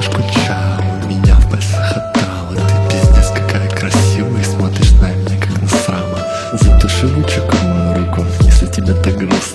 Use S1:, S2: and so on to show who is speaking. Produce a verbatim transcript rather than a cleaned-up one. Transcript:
S1: скучала, меня в пальцах отдала. Ты пиздец какая красивая, смотришь на меня как на срама. Затуши лучик мою руку, если тебе так грустно.